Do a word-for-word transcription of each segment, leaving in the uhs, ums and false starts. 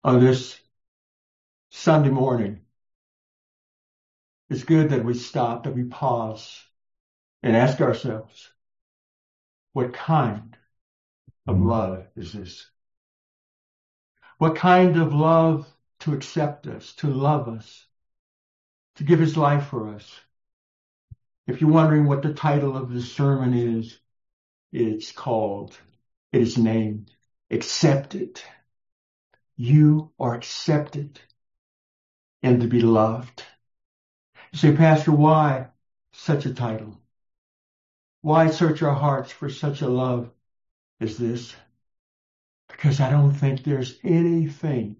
on this Sunday morning, it's good that we stop, that we pause and ask ourselves, what kind of love is this? What kind of love to accept us, to love us, to give his life for us? If you're wondering what the title of this sermon is, it's called, it is named, Accepted. You are accepted in the beloved. You say, Pastor, why such a title? Why search our hearts for such a love as this? Because I don't think there's anything,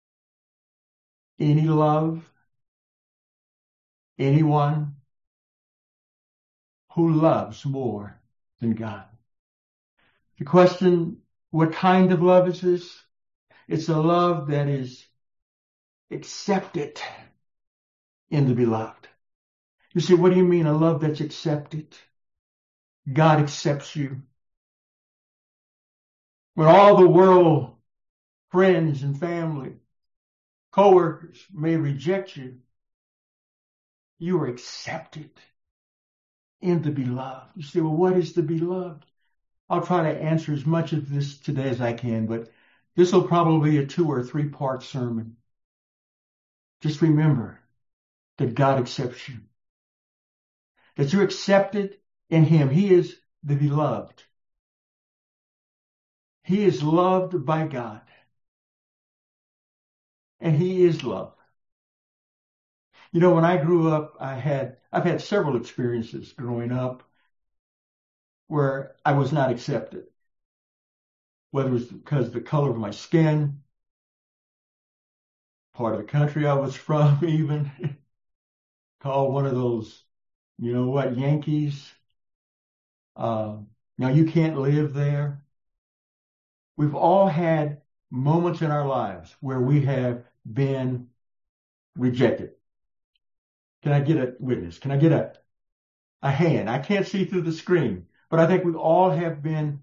any love, anyone who loves more than God. The question, what kind of love is this? It's a love that is accepted in the beloved. You say, what do you mean a love that's accepted? God accepts you. When all the world, friends and family, co-workers may reject you, you are accepted in the beloved. You say, well, what is the beloved? I'll try to answer as much of this today as I can, but this will probably be a two or three part sermon. Just remember that God accepts you. That you're accepted in him. He is the beloved. He is loved by God. And he is love. You know, when I grew up, I had, I've had several experiences growing up where I was not accepted. Whether it was because of the color of my skin, part of the country I was from even, called one of those, you know what, Yankees. Um, now you can't live there. We've all had moments in our lives where we have been rejected. Can I get a witness? Can I get a, a hand? I can't see through the screen, but I think we all have been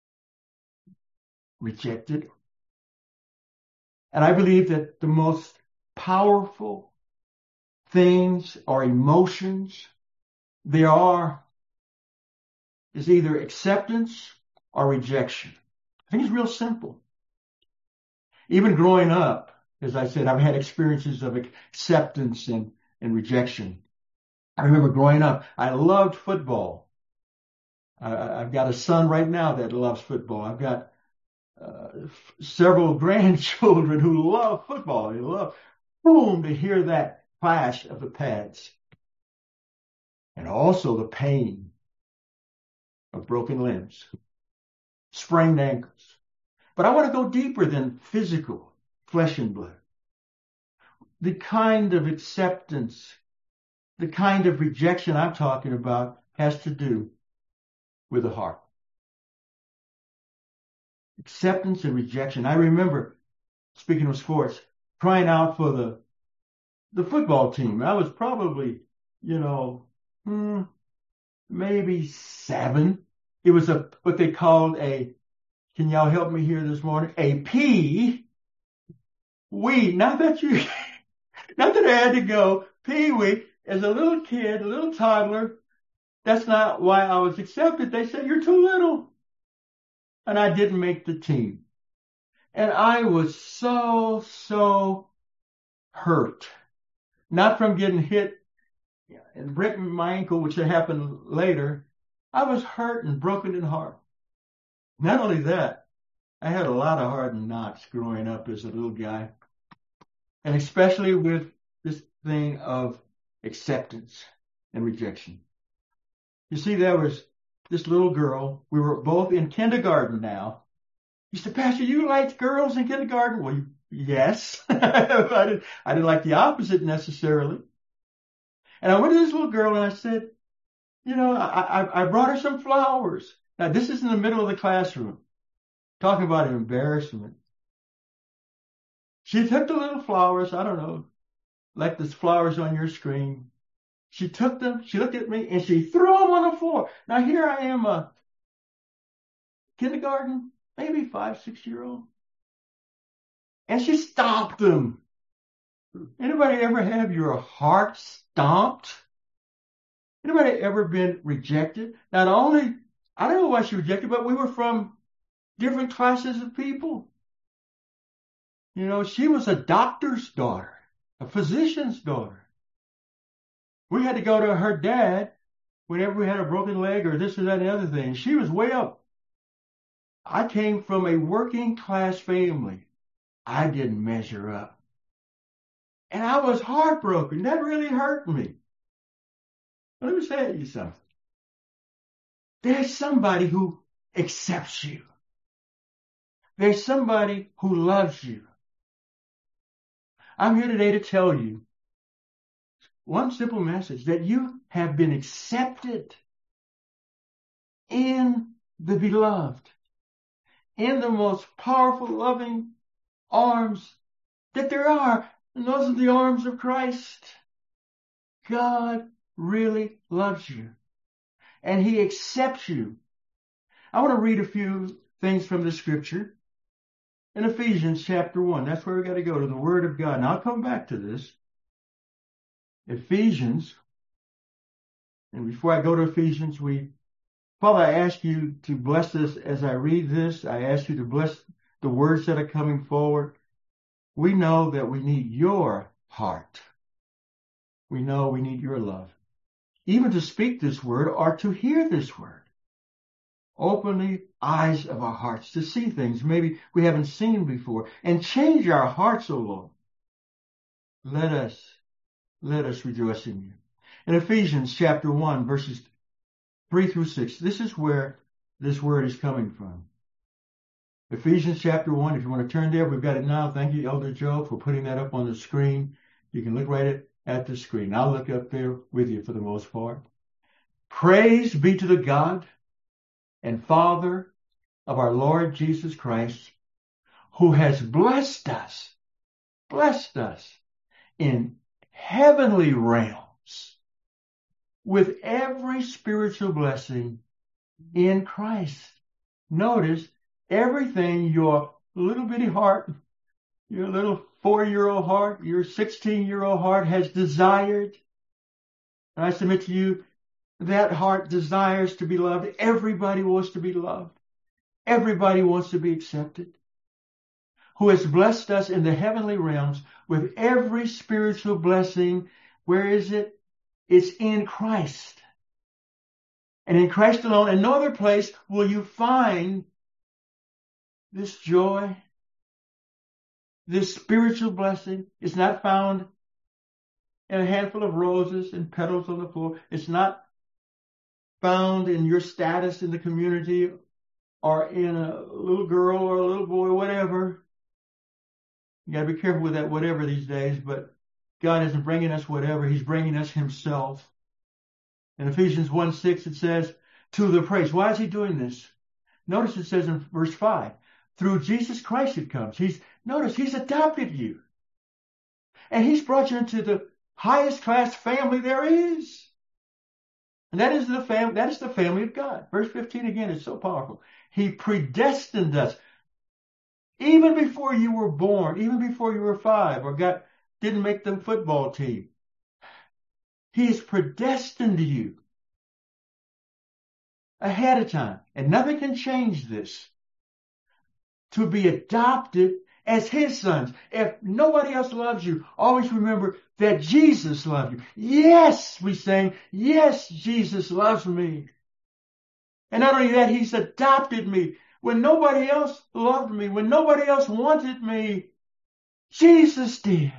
rejected. And I believe that the most powerful things or emotions there are is either acceptance or rejection. I think it's real simple. Even growing up, as I said, I've had experiences of acceptance and, and rejection. I remember growing up, I loved football. I, I've got a son right now that loves football. I've got uh, several grandchildren who love football. They love, boom, to hear that clash of the pads. And also the pain of broken limbs, sprained ankles. But I want to go deeper than physical, flesh and blood. The kind of acceptance, the kind of rejection I'm talking about has to do with the heart. Acceptance and rejection. I remember, speaking of sports, crying out for the the football team. I was probably, you know, hmm, maybe seven. It was a what they called a, can y'all help me here this morning? A pee wee. Not that you, not that I had to go pee wee. As a little kid, a little toddler, that's not why I was accepted. They said, you're too little. And I didn't make the team. And I was so, so hurt. Not from getting hit and breaking my ankle, which had happened later. I was hurt and broken in heart. Not only that, I had a lot of hard knocks growing up as a little guy. And especially with this thing of acceptance and rejection. You see, there was this little girl. We were both in kindergarten now. You said, Pastor, you liked girls in kindergarten? Well, yes. I, didn't, I didn't like the opposite necessarily. And I went to this little girl and I said, you know, I, I, I brought her some flowers. Now, this is in the middle of the classroom. Talking about an embarrassment. She took the little flowers, I don't know, like the flowers on your screen. She took them, she looked at me, and she threw them on the floor. Now here I am, a kindergarten, maybe five, six year old. and she stomped him. Anybody ever have your heart stomped? Anybody ever been rejected? Not only, I don't know why she rejected, but we were from different classes of people. You know, she was a doctor's daughter, a physician's daughter. We had to go to her dad whenever we had a broken leg or this or that and the other thing. She was way up. I came from a working class family. I didn't measure up. And I was heartbroken. That really hurt me. Let me say you something. There's somebody who accepts you. There's somebody who loves you. I'm here today to tell you one simple message, that you have been accepted in the beloved, in the most powerful, loving arms that there are. And those are the arms of Christ. God really loves you, and he accepts you. I want to read a few things from the scripture in Ephesians chapter one. That's where we got to go, to the Word of God. And I'll come back to this. Ephesians, and before I go to Ephesians, we, Father, I ask you to bless us as I read this. I ask you to bless the words that are coming forward. We know that we need your heart. We know we need your love. Even to speak this word or to hear this word. Open the eyes of our hearts to see things maybe we haven't seen before, and change our hearts, O Lord. Let us, let us rejoice in you. In Ephesians chapter one, verses three through six, this is where this word is coming from. Ephesians chapter one, if you want to turn there, we've got it now. Thank you, Elder Joe, for putting that up on the screen. You can look right at the screen. I'll look up there with you for the most part. Praise be to the God and Father of our Lord Jesus Christ, who has blessed us, blessed us in heavenly realms with every spiritual blessing in Christ. Notice, everything your little bitty heart, your little four-year-old heart, your sixteen-year-old heart has desired, and I submit to you, that heart desires to be loved. Everybody wants to be loved. Everybody wants to be accepted. Who has blessed us in the heavenly realms with every spiritual blessing. Where is it? It's in Christ. And in Christ alone, in no other place will you find this joy, this spiritual blessing. It's not found in a handful of roses and petals on the floor. It's not found in your status in the community or in a little girl or a little boy, whatever. You got to be careful with that whatever these days, but God isn't bringing us whatever. He's bringing us himself. In Ephesians one six, it says, to the praise. Why is he doing this? Notice it says in verse five, through Jesus Christ it comes. He's, notice, he's adopted you. And he's brought you into the highest class family there is. And that is the fam- that is the family of God. Verse fifteen again is so powerful. He predestined us. Even before you were born, even before you were five or got, didn't make the football team. He's predestined you ahead of time. And nothing can change this. To be adopted as his sons. If nobody else loves you, always remember that Jesus loved you. Yes, we sing, yes, Jesus loves me. And not only that, he's adopted me. When nobody else loved me, when nobody else wanted me, Jesus did.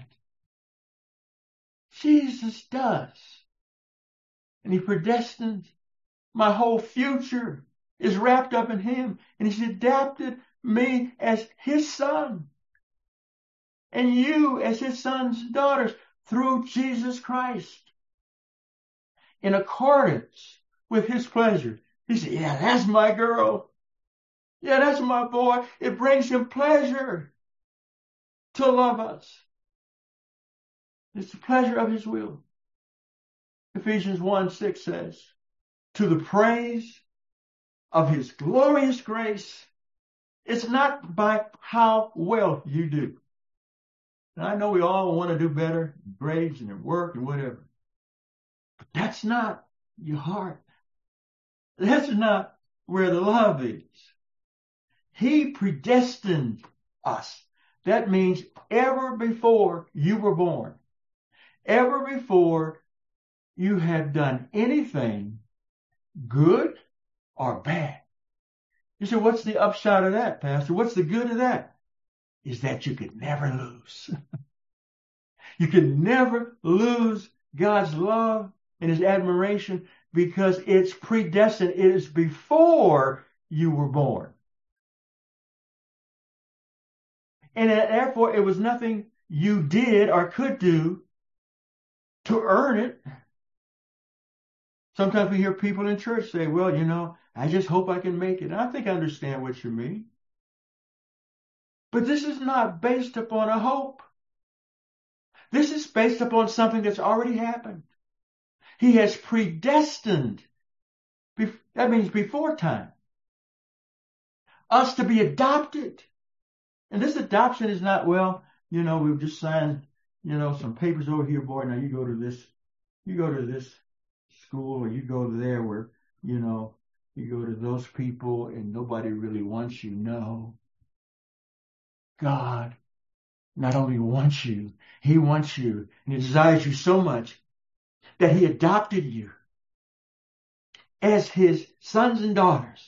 Jesus does. And he predestined. My whole future is wrapped up in him. And he's adopted me as his son. And you as his sons and daughters through Jesus Christ. In accordance with his pleasure. He said, yeah, that's my girl. Yeah, that's my boy. It brings him pleasure to love us. It's the pleasure of his will. Ephesians one six says, to the praise of his glorious grace. It's not by how well you do. And I know we all want to do better in grades and in work and whatever. But that's not your heart. That's not where the love is. He predestined us. That means ever before you were born, ever before you had done anything good or bad. You say, what's the upshot of that, Pastor? What's the good of that? Is that you could never lose. You can never lose God's love and his admiration because it's predestined. It is before you were born. And therefore, it was nothing you did or could do to earn it. Sometimes we hear people in church say, well, you know, I just hope I can make it. And I think I understand what you mean. But this is not based upon a hope. This is based upon something that's already happened. He has predestined, that means before time, us to be adopted. And this adoption is not, well, you know, we've just signed, you know, some papers over here, boy, now you go to this, you go to this school or you go to there where, you know, you go to those people and nobody really wants you. No. God not only wants you, he wants you and he desires you so much that he adopted you as his sons and daughters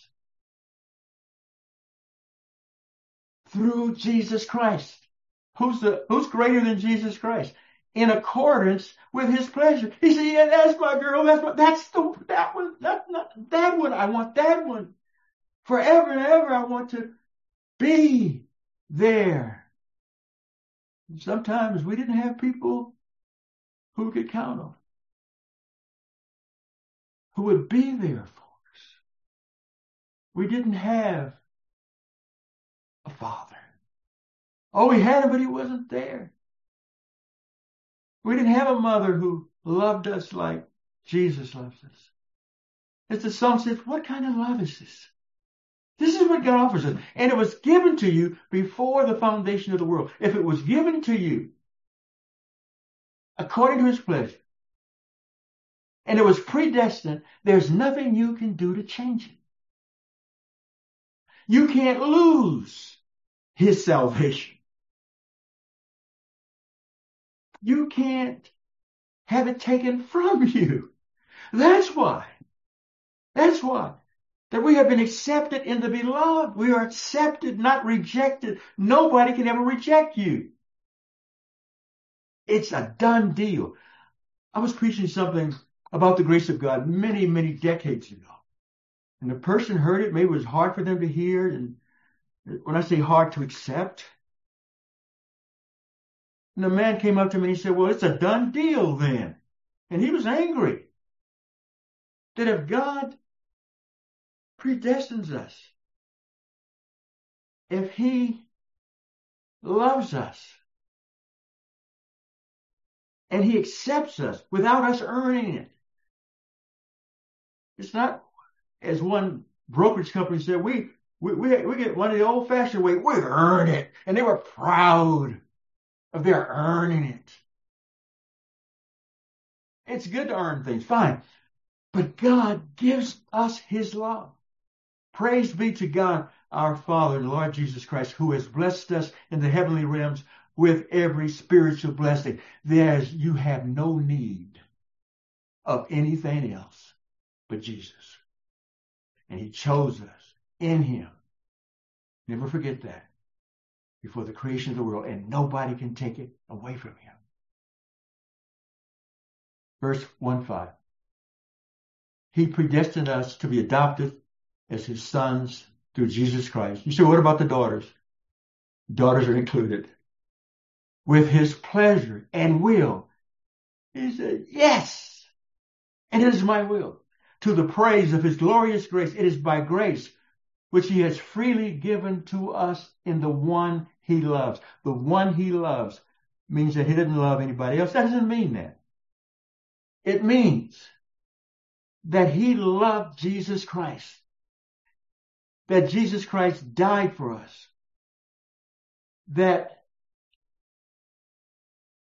through Jesus Christ. Who's the, who's greater than Jesus Christ? In accordance with his pleasure. He said, yeah, that's my girl. That's my, that's the, that one, that, not, that one. I want that one. Forever and ever, I want to be there. Sometimes we didn't have people who we could count on, who would be there for us. We didn't have a father. Oh, we had him, but he wasn't there. We didn't have a mother who loved us like Jesus loves us. As the song says, what kind of love is this? This is what God offers us. And it was given to you before the foundation of the world. If it was given to you according to his pleasure, and it was predestined, there's nothing you can do to change it. You can't lose his salvation. You can't have it taken from you. That's why. That's why. That we have been accepted in the beloved. We are accepted, not rejected. Nobody can ever reject you. It's a done deal. I was preaching something about the grace of God many, many decades ago. And the person heard it. Maybe it was hard for them to hear. And when I say hard to accept, and the man came up to me and he said, well, it's a done deal then. And he was angry that if God predestines us, if he loves us, and he accepts us without us earning it, it's not, as one brokerage company said, we we we, we get one of the old-fashioned way, we earn it. And they were proud of their earning it. It's good to earn things, fine. But God gives us his love. Praise be to God, our Father, the Lord Jesus Christ, who has blessed us in the heavenly realms with every spiritual blessing. There's, you have no need of anything else but Jesus. And he chose us in him. Never forget that. Before the creation of the world, and nobody can take it away from him. Verse one five. He predestined us to be adopted as his sons through Jesus Christ. You say, what about the daughters? Daughters are included. With his pleasure and will. He said, yes. And it is my will. To the praise of his glorious grace. It is by grace which he has freely given to us in the one he loves. The one he loves means that he didn't love anybody else. That doesn't mean that. It means that he loved Jesus Christ. That Jesus Christ died for us. That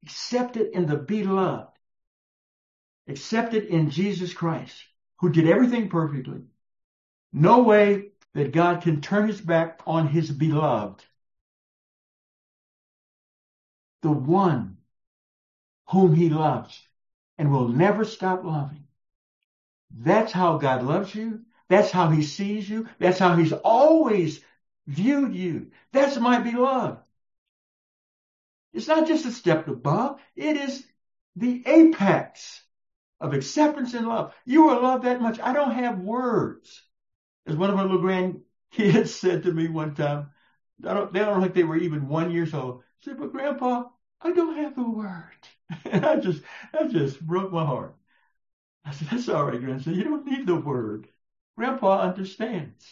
accepted in the beloved, accepted in Jesus Christ, who did everything perfectly. No way that God can turn his back on his beloved, the one whom he loves and will never stop loving. That's how God loves you. That's how he sees you. That's how he's always viewed you. That's my beloved. It's not just a step above. It is the apex of acceptance and love. You are loved that much. I don't have words. As one of my little grandkids said to me one time, I don't, they don't look like they were even one years old. She said, but Grandpa, I don't have the word. And I just, that just broke my heart. I said, that's all right, grandson. You don't need the word. Grandpa understands.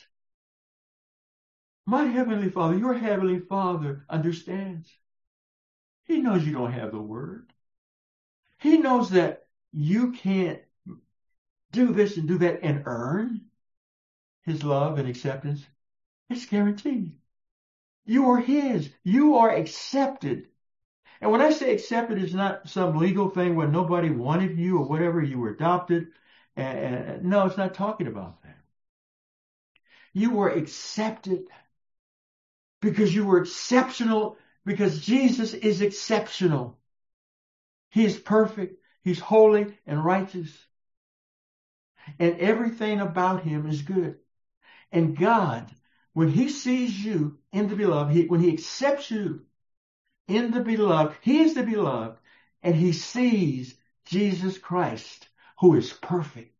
My heavenly Father, your heavenly Father understands. He knows you don't have the word. He knows that you can't do this and do that and earn his love and acceptance. It's guaranteed. You are his. You are accepted. And when I say accepted, it's not some legal thing where nobody wanted you or whatever, you were adopted. And no, it's not talking about that. You were accepted because you were exceptional, because Jesus is exceptional. He is perfect. He's holy and righteous. And everything about him is good. And God, when he sees you in the beloved, he, when he accepts you in the beloved, he is the beloved, and he sees Jesus Christ, who is perfect,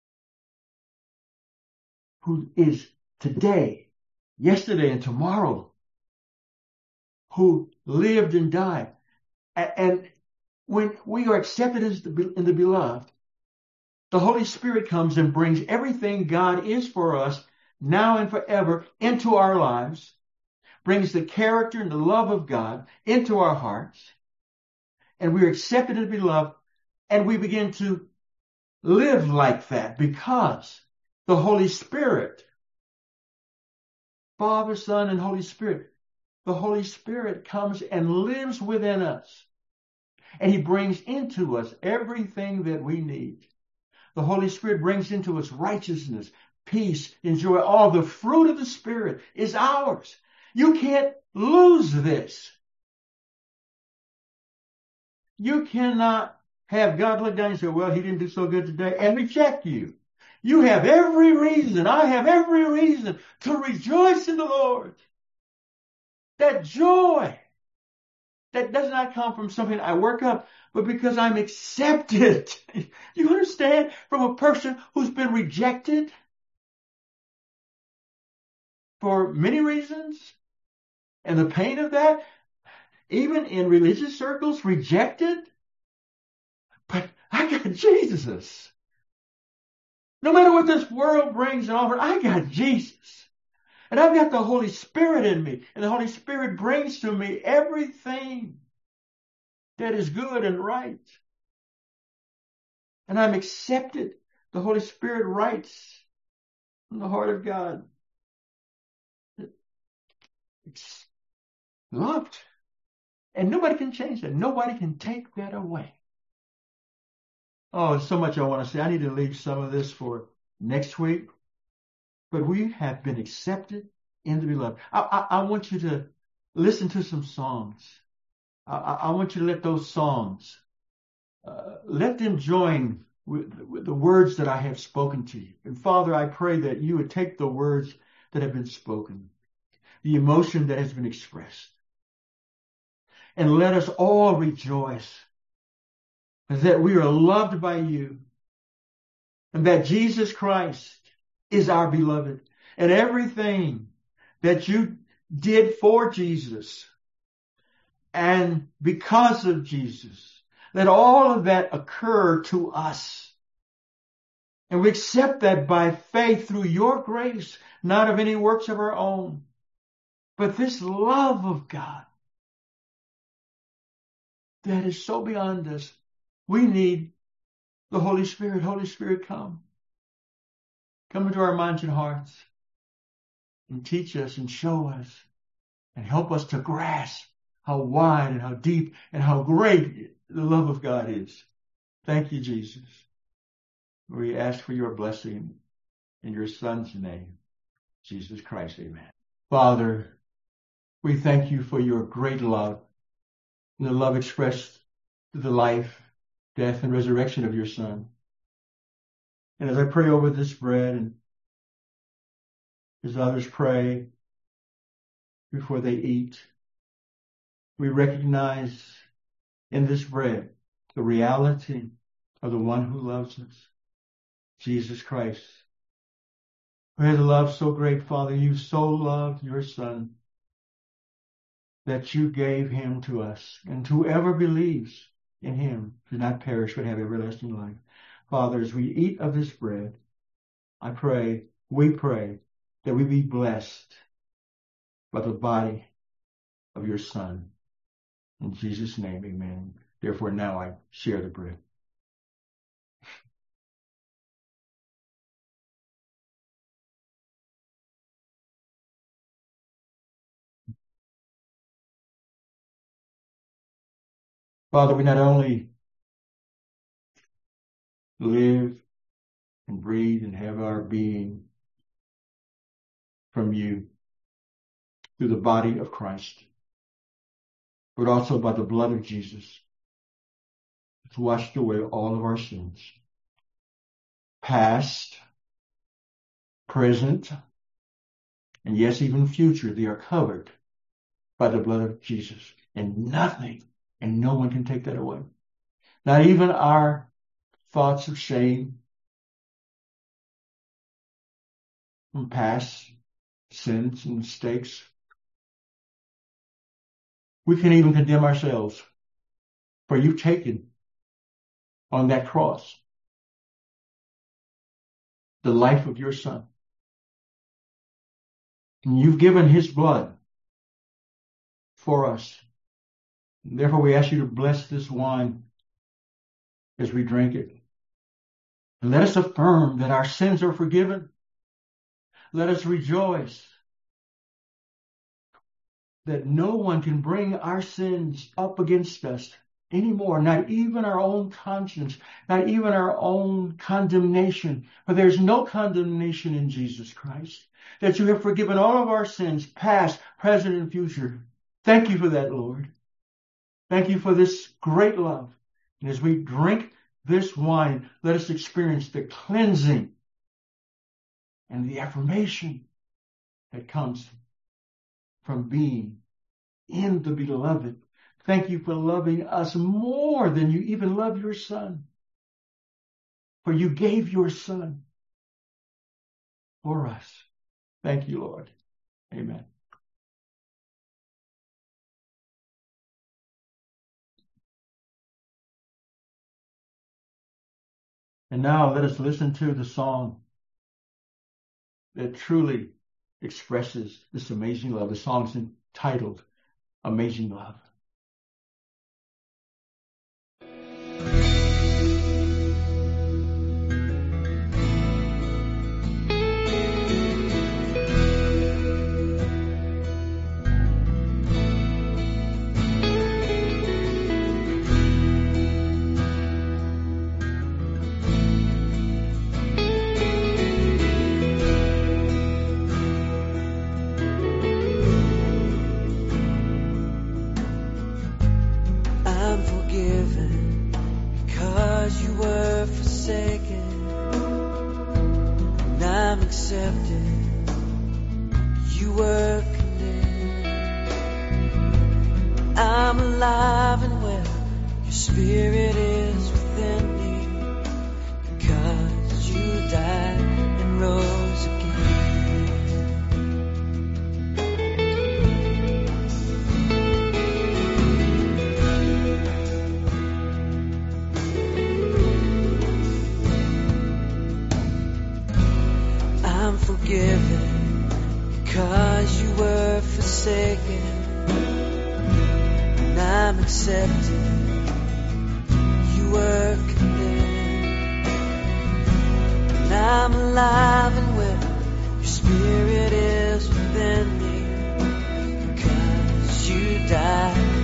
who is today, yesterday, and tomorrow, who lived and died. And when we are accepted as the, in the beloved, the Holy Spirit comes and brings everything God is for us now and forever into our lives, brings the character and the love of God into our hearts, and we are accepted and beloved, and we begin to live like that because the Holy Spirit, Father, Son, and Holy Spirit, the Holy Spirit comes and lives within us, and he brings into us everything that we need. The Holy Spirit brings into us righteousness, peace, and joy. All the fruit of the Spirit is ours. You can't lose this. You cannot have God look down and say, well, he didn't do so good today, and reject you. You have every reason, I have every reason to rejoice in the Lord. That joy that does not come from something I work up, but because I'm accepted. You understand? From a person who's been rejected for many reasons. And the pain of that, even in religious circles, rejected. But I got Jesus. No matter what this world brings and offers, I got Jesus. And I've got the Holy Spirit in me. And the Holy Spirit brings to me everything that is good and right. And I'm accepted. The Holy Spirit writes from the heart of God. It's loved. And nobody can change that. Nobody can take that away. Oh, so much I want to say. I need to leave some of this for next week. But we have been accepted in the beloved. I, I, I want you to listen to some songs. I, I, I want you to let those songs, uh, let them join with, with the words that I have spoken to you. And Father, I pray that you would take the words that have been spoken, the emotion that has been expressed, and let us all rejoice that we are loved by you and that Jesus Christ is our beloved, and everything that you did for Jesus and because of Jesus, let all of that occur to us. And we accept that by faith through your grace, not of any works of our own, but this love of God that is so beyond us. We need the Holy Spirit. Holy Spirit, come. Come into our minds and hearts and teach us and show us and help us to grasp how wide and how deep and how great the love of God is. Thank you, Jesus. We ask for your blessing in your Son's name, Jesus Christ. Amen. Father, we thank you for your great love and the love expressed through the life, death, and resurrection of your Son. And as I pray over this bread and as others pray before they eat, we recognize in this bread the reality of the one who loves us, Jesus Christ, who has a love so great, Father. You so loved your Son that you gave him to us, and whoever believes in him should not perish but have everlasting life. Father, as we eat of this bread, I pray, we pray, that we be blessed by the body of your Son. In Jesus' name, amen. Therefore, now I share the bread. Father, we not only live and breathe and have our being from you through the body of Christ, but also by the blood of Jesus, it's washed away all of our sins, past, present, and yes, even future. They are covered by the blood of Jesus, and nothing and no one can take that away. Not even our thoughts of shame from past sins and mistakes. We can't even condemn ourselves, for you've taken on that cross the life of your Son. And you've given his blood for us. And therefore, we ask you to bless this wine as we drink it. And let us affirm that our sins are forgiven. Let us rejoice that no one can bring our sins up against us anymore, not even our own conscience, not even our own condemnation. For there's no condemnation in Jesus Christ, that you have forgiven all of our sins, past, present, and future. Thank you for that, Lord. Thank you for this great love. And as we drink this wine, let us experience the cleansing and the affirmation that comes from being in the beloved. Thank you for loving us more than you even love your Son. For you gave your Son for us. Thank you, Lord. Amen. And now let us listen to the song that truly expresses this amazing love. The song's entitled Amazing Love. Spirit is within me because you died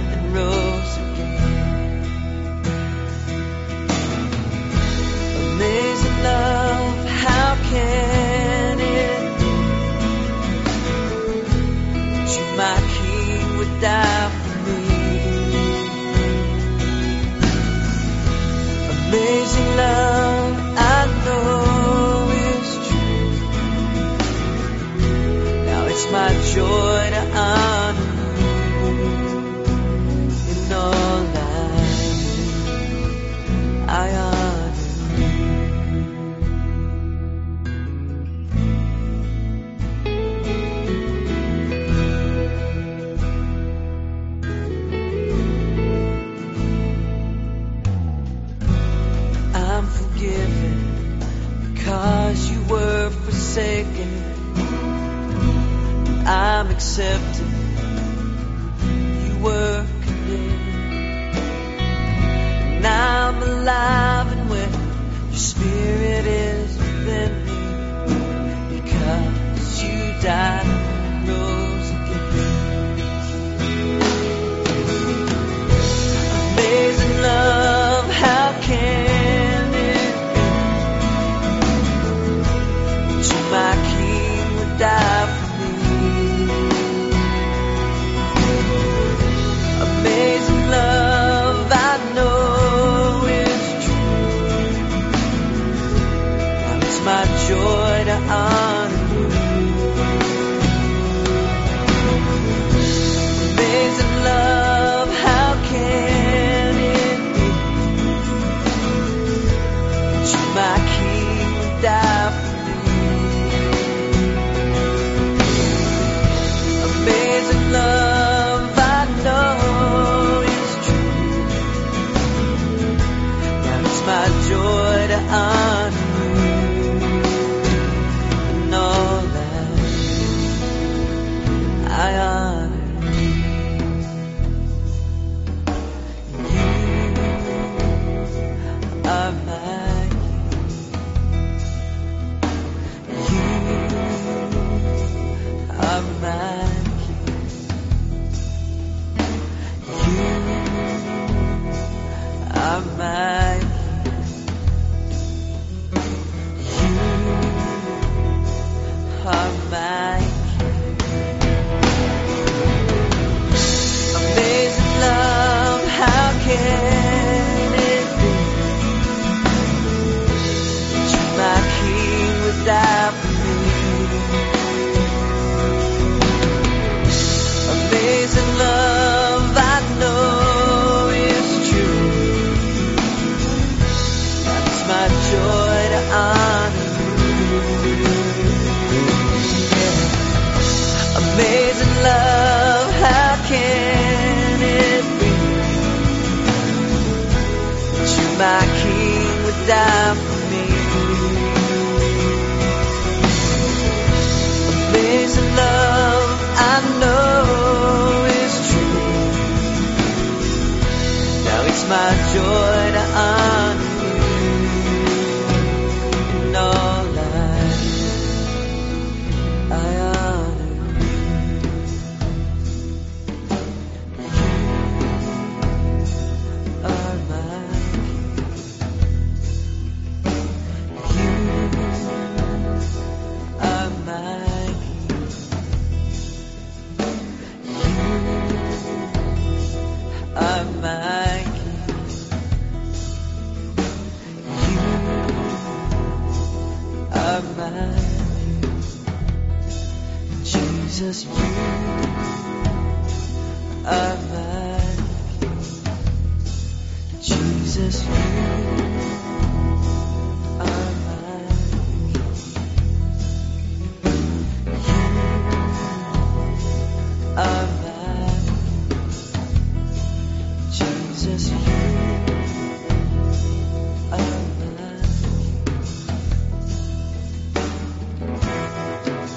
accepted. You were condemned, and I'm alive and well. Your spirit is within me, because you died and rose again. Amazing love, how can it be? To my King would die for me. Amazing love, I know it's true. Now it's my joy to honor you. Amazing love, how can it be? To my King would die for me. Amazing love, I know it's true. Now it's my joy to honor you and all that I honor you. You are my King. You are my You are my You are my Amazing love, how can it be? To my King would die for me. Amazing love, I know is true. That's my joy to honor you. Amazing love, how can it be? To my King would die for me. Amazing love, I know is true. Now it's my joy to honor you in all life. I honor you. You are my You are my are my King. You are my Jesus, you are my King. Jesus, you are my King. You are my Jesus, you